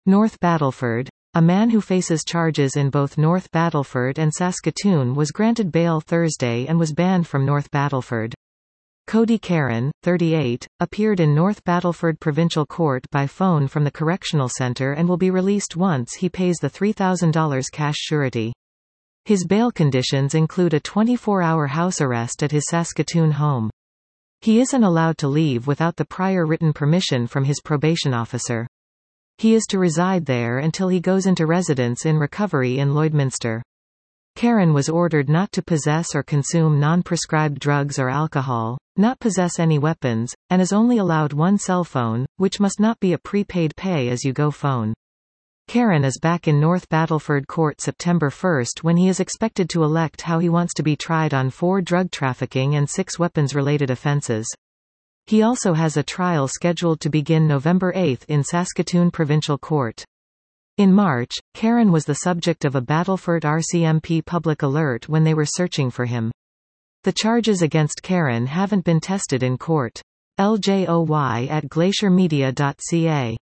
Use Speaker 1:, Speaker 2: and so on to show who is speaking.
Speaker 1: North Battleford. A man who faces charges in both North Battleford and Saskatoon was granted bail Thursday and was banned from North Battleford. Cody Caron, 38, appeared in North Battleford Provincial Court by phone from the correctional centre and will be released once he pays the $3,000 cash surety. His bail conditions include a 24-hour house arrest at his Saskatoon home. He isn't allowed to leave without the prior written permission from his probation officer. He is to reside there until he goes into residence in recovery in Lloydminster. Caron was ordered not to possess or consume non-prescribed drugs or alcohol, not possess any weapons, and is only allowed one cell phone, which must not be a prepaid pay-as-you-go phone. Caron is back in North Battleford Court September 1 when he is expected to elect how he wants to be tried on 4 drug trafficking and 6 weapons-related offences. He also has a trial scheduled to begin November 8 in Saskatoon Provincial Court. In March, Caron was the subject of a Battleford RCMP public alert when they were searching for him. The charges against Caron haven't been tested in court. LJOY at glaciermedia.ca